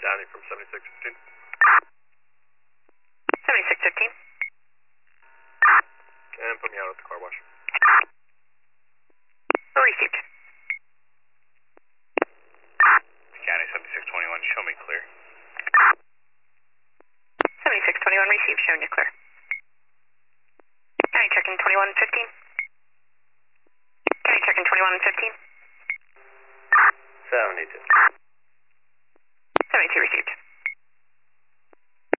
Downey from 7615. 7615. And put me out at the car wash. Received. County 7621, show me clear. 7621 received, showing you clear. County check-in 2115. County check-in 2115. 72. 72 received.